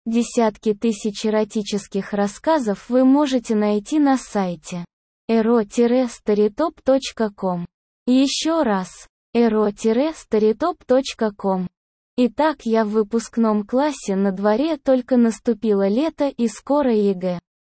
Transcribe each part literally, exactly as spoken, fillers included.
Десятки тысяч эротических рассказов вы можете найти на сайте эро старитоп точка ком. Еще раз, эро старитоп точка ком. Итак, я в выпускном классе, на дворе только наступило лето и скоро ЕГЭ.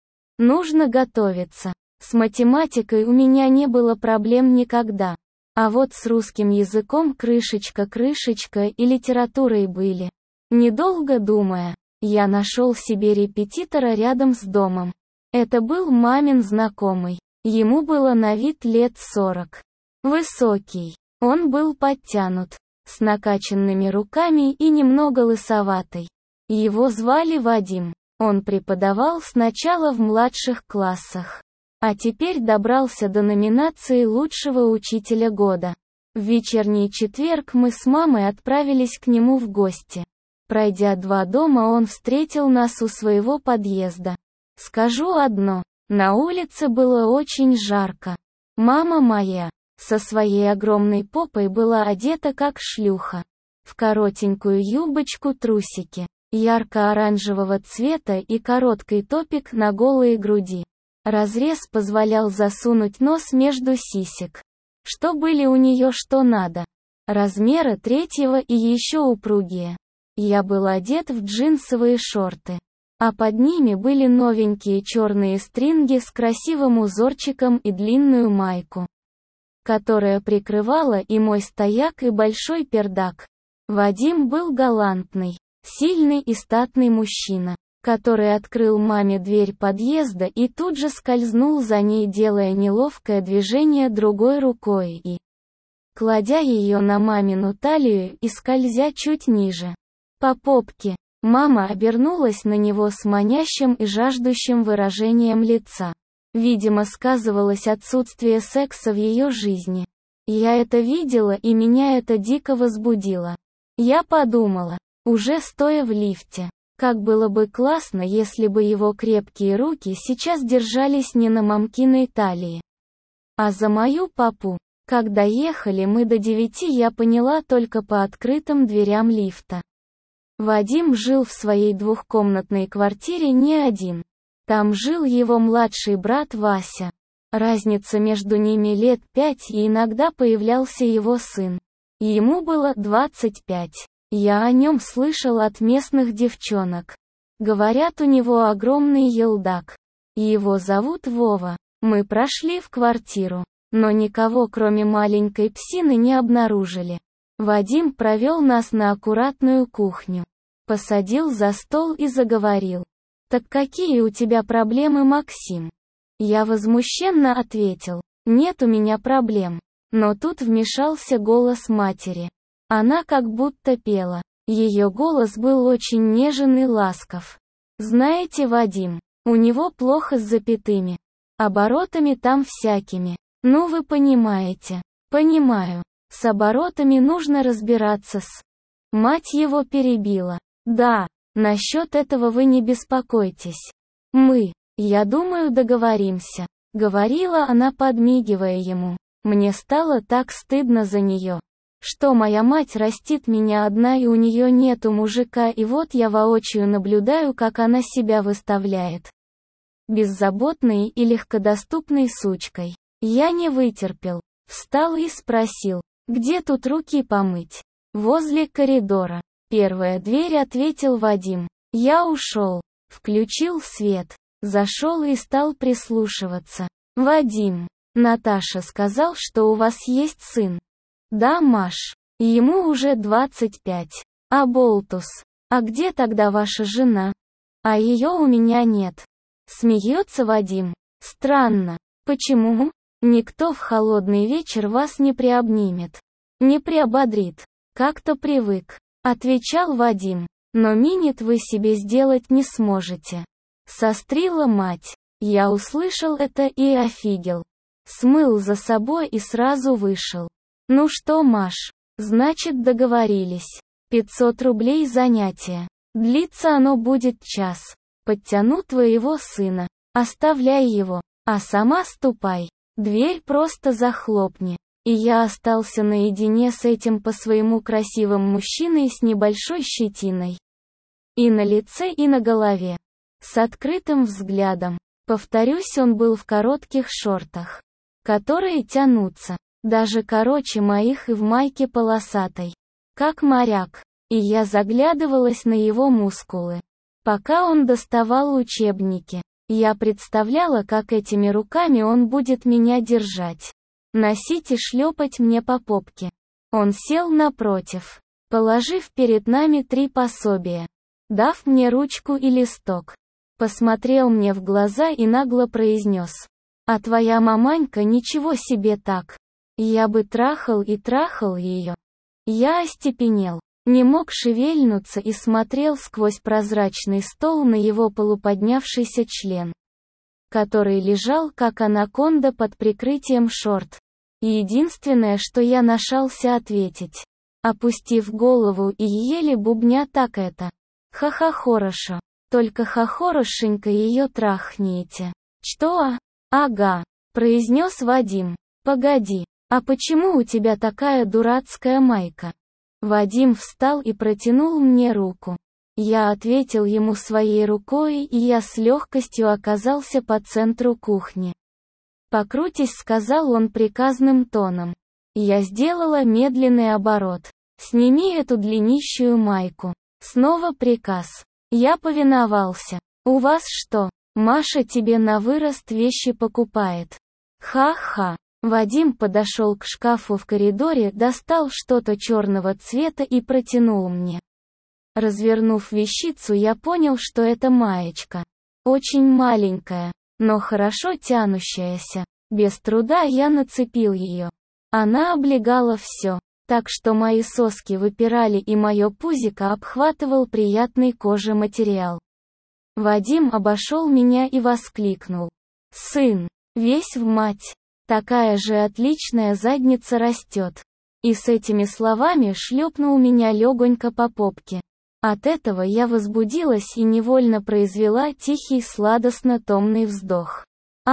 Нужно готовиться. С математикой у меня не было проблем никогда. А вот с русским языком крышечка-крышечка и литературой были. Недолго думая, я нашел себе репетитора рядом с домом. Это был мамин знакомый. Ему было на вид лет сорок. Высокий. Он был подтянут, с накачанными руками и немного лысоватый. Его звали Вадим. Он преподавал сначала в младших классах, а теперь добрался до номинации лучшего учителя года. В вечерний четверг мы с мамой отправились к нему в гости. Пройдя два дома, он встретил нас у своего подъезда. Скажу одно, на улице было очень жарко. Мама моя, со своей огромной попой, была одета как шлюха. В коротенькую юбочку, трусики, ярко-оранжевого цвета и короткий топик на голые груди. Разрез позволял засунуть нос между сисек. Что были у нее что надо. Размера третьего и еще упругие. Я был одет в джинсовые шорты, а под ними были новенькие черные стринги с красивым узорчиком и длинную майку, которая прикрывала и мой стояк, и большой пердак. Вадим был галантный, сильный и статный мужчина, который открыл маме дверь подъезда и тут же скользнул за ней, делая неловкое движение другой рукой и кладя ее на мамину талию и скользя чуть ниже по попке. Мама обернулась на него с манящим и жаждущим выражением лица. Видимо, сказывалось отсутствие секса в ее жизни. Я это видела, и меня это дико возбудило. Я подумала, уже стоя в лифте, как было бы классно, если бы его крепкие руки сейчас держались не на мамкиной талии, а за мою попу. Когда ехали мы до девяти, я поняла только по открытым дверям лифта. Вадим жил в своей двухкомнатной квартире не один. Там жил его младший брат Вася. Разница между ними лет пять, и иногда появлялся его сын. Ему было двадцать пять. Я о нем слышал от местных девчонок. Говорят, у него огромный елдак. Его зовут Вова. Мы прошли в квартиру, но никого кроме маленькой псины не обнаружили. Вадим провел нас на аккуратную кухню, посадил за стол и заговорил. «Так какие у тебя проблемы, Максим?» Я возмущенно ответил: «Нет у меня проблем». Но тут вмешался голос матери. Она как будто пела. Ее голос был очень нежен и ласков. «Знаете, Вадим, у него плохо с запятыми. Оборотами там всякими. Ну вы понимаете». «Понимаю. С оборотами нужно разбираться с...» Мать его перебила. «Да, насчет этого вы не беспокойтесь. Мы, я думаю, договоримся», — говорила она, подмигивая ему. Мне стало так стыдно за нее, что моя мать растит меня одна, и у нее нету мужика, и вот я воочию наблюдаю, как она себя выставляет беззаботной и легкодоступной сучкой. Я не вытерпел, встал и спросил: «Где тут руки помыть?» «Возле коридора». «Первая дверь», — ответил Вадим. Я ушел, включил свет, зашел и стал прислушиваться. «Вадим, Наташа сказал, что у вас есть сын». «Да, Маш. Ему уже двадцать пять. А болтус. А где тогда ваша жена?» «А ее у меня нет». Смеется Вадим. «Странно. Почему? Никто в холодный вечер вас не приобнимет, не приободрит. Как-то привык», — отвечал Вадим. «Но минет вы себе сделать не сможете». Сострила мать. Я услышал это и офигел. Смыл за собой и сразу вышел. «Ну что, Маш, значит, договорились. пятьсот рублей занятие. Длиться оно будет час. Подтяну твоего сына. Оставляй его, а сама ступай. Дверь просто захлопни». И я остался наедине с этим по-своему красивым мужчиной с небольшой щетиной. И на лице, и на голове. С открытым взглядом. Повторюсь, он был в коротких шортах, которые тянутся, даже короче моих, и в майке полосатой, как моряк. И я заглядывалась на его мускулы. Пока он доставал учебники, я представляла, как этими руками он будет меня держать, носить и шлепать мне по попке. Он сел напротив, положив перед нами три пособия, дав мне ручку и листок. Посмотрел мне в глаза и нагло произнес: «А твоя маманька ничего себе так. Я бы трахал и трахал ее». Я остепенел, не мог шевельнуться и смотрел сквозь прозрачный стол на его полуподнявшийся член, который лежал как анаконда под прикрытием шорт. И единственное, что я нашался ответить, опустив голову и еле бубня, так это: «Ха-ха, хорошо. Только ха-хорошенько ее трахните». «Что? Ага», — произнес Вадим. «Погоди, а почему у тебя такая дурацкая майка?» Вадим встал и протянул мне руку. Я ответил ему своей рукой, и я с легкостью оказался по центру кухни. «Покрутись», — сказал он приказным тоном. Я сделала медленный оборот. «Сними эту длиннющую майку». Снова приказ. Я повиновался. «У вас что, Маша тебе на вырост вещи покупает?» Ха-ха. Вадим подошел к шкафу в коридоре, достал что-то черного цвета и протянул мне. Развернув вещицу, я понял, что это маечка. Очень маленькая, но хорошо тянущаяся. Без труда я нацепил ее. Она облегала все, так что мои соски выпирали и мое пузико обхватывал приятный кожи материал. Вадим обошел меня и воскликнул: «Сын, весь в мать. Такая же отличная задница растет». И с этими словами шлепнул меня легонько по попке. От этого я возбудилась и невольно произвела тихий сладостно-томный вздох.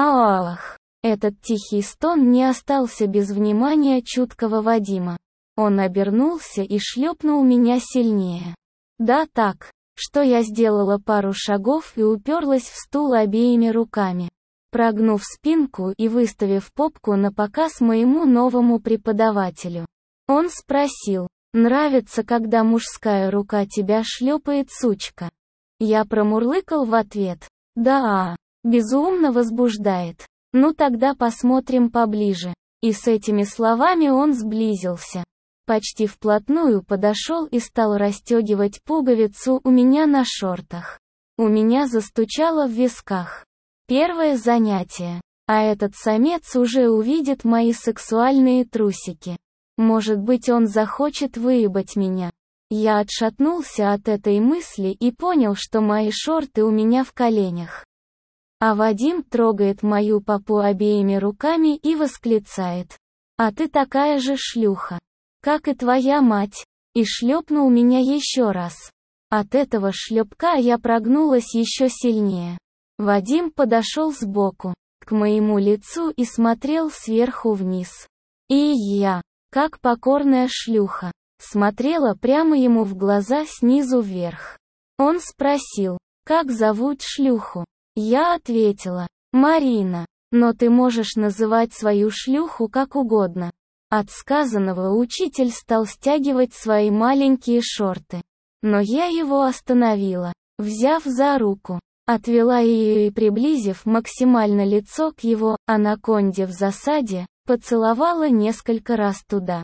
Ах! Этот тихий стон не остался без внимания чуткого Вадима. Он обернулся и шлепнул меня сильнее. Да так, что я сделала пару шагов и уперлась в стул обеими руками, прогнув спинку и выставив попку на показ моему новому преподавателю. Он спросил: «Нравится, когда мужская рука тебя шлепает, сучка?» Я промурлыкал в ответ: «Да, безумно возбуждает. Ну тогда посмотрим поближе». И с этими словами он сблизился. Почти вплотную подошел и стал расстегивать пуговицу у меня на шортах. У меня застучало в висках. Первое занятие. А этот самец уже увидит мои сексуальные трусики. Может быть, он захочет выебать меня. Я отшатнулся от этой мысли и понял, что мои шорты у меня в коленях. А Вадим трогает мою попу обеими руками и восклицает: «А ты такая же шлюха, как и твоя мать», и шлепнул меня еще раз. От этого шлепка я прогнулась еще сильнее. Вадим подошел сбоку, к моему лицу и смотрел сверху вниз. И я, как покорная шлюха, смотрела прямо ему в глаза снизу вверх. Он спросил: «Как зовут шлюху?» Я ответила: «Марина, но ты можешь называть свою шлюху как угодно». От сказанного учитель стал стягивать свои маленькие шорты. Но я его остановила, взяв за руку, отвела ее и, приблизив максимально лицо к его анаконде в засаде, поцеловала несколько раз туда.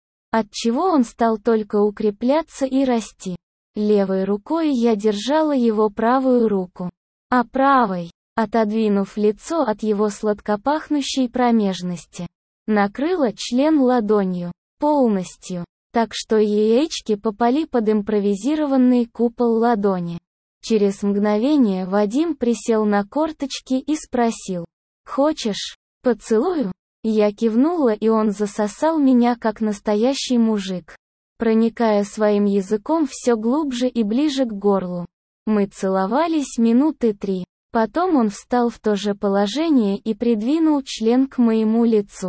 Отчего он стал только укрепляться и расти. Левой рукой я держала его правую руку, а правой, отодвинув лицо от его сладкопахнущей промежности, накрыла член ладонью, полностью, так что яички попали под импровизированный купол ладони. Через мгновение Вадим присел на корточки и спросил: «Хочешь, поцелую?» Я кивнула, и он засосал меня как настоящий мужик, проникая своим языком все глубже и ближе к горлу. Мы целовались минуты три. Потом он встал в то же положение и придвинул член к моему лицу.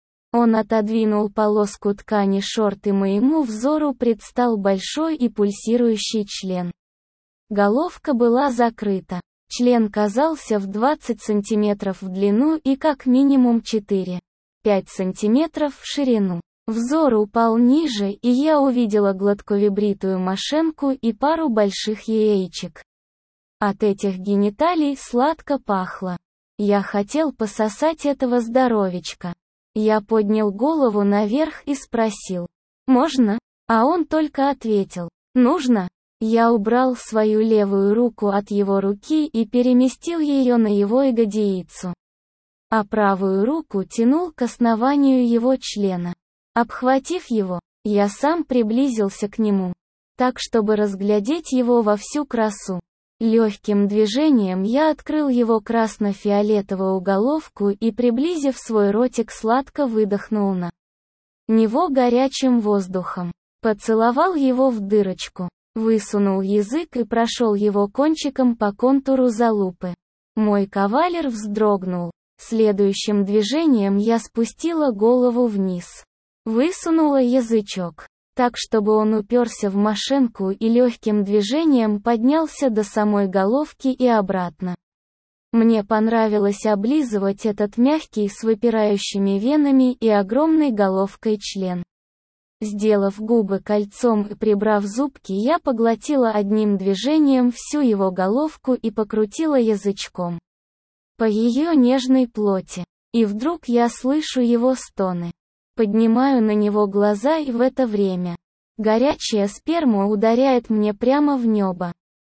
Он отодвинул полоску ткани шорт, и моему взору предстал большой и пульсирующий член. Головка была закрыта. Член казался в двадцать сантиметров в длину и как минимум четыре-пять сантиметров в ширину. Взор упал ниже, и я увидела гладковибритую мошенку и пару больших яичек. От этих гениталий сладко пахло. Я хотел пососать этого здоровичка. Я поднял голову наверх и спросил: «Можно?» А он только ответил: «Нужно». Я убрал свою левую руку от его руки и переместил ее на его ягодицу, а правую руку тянул к основанию его члена. Обхватив его, я сам приблизился к нему, так чтобы разглядеть его во всю красу. Легким движением я открыл его красно-фиолетовую головку и, приблизив свой ротик, сладко выдохнул на него горячим воздухом. Поцеловал его в дырочку, высунул язык и прошел его кончиком по контуру залупы. Мой кавалер вздрогнул. Следующим движением я спустила голову вниз, высунула язычок, так чтобы он уперся в мошенку, и легким движением поднялся до самой головки и обратно. Мне понравилось облизывать этот мягкий с выпирающими венами и огромной головкой член. Сделав губы кольцом и прибрав зубки, я поглотила одним движением всю его головку и покрутила язычком по ее нежной плоти. И вдруг я слышу его стоны. Поднимаю на него глаза, и в это время горячая сперма ударяет мне прямо в небо.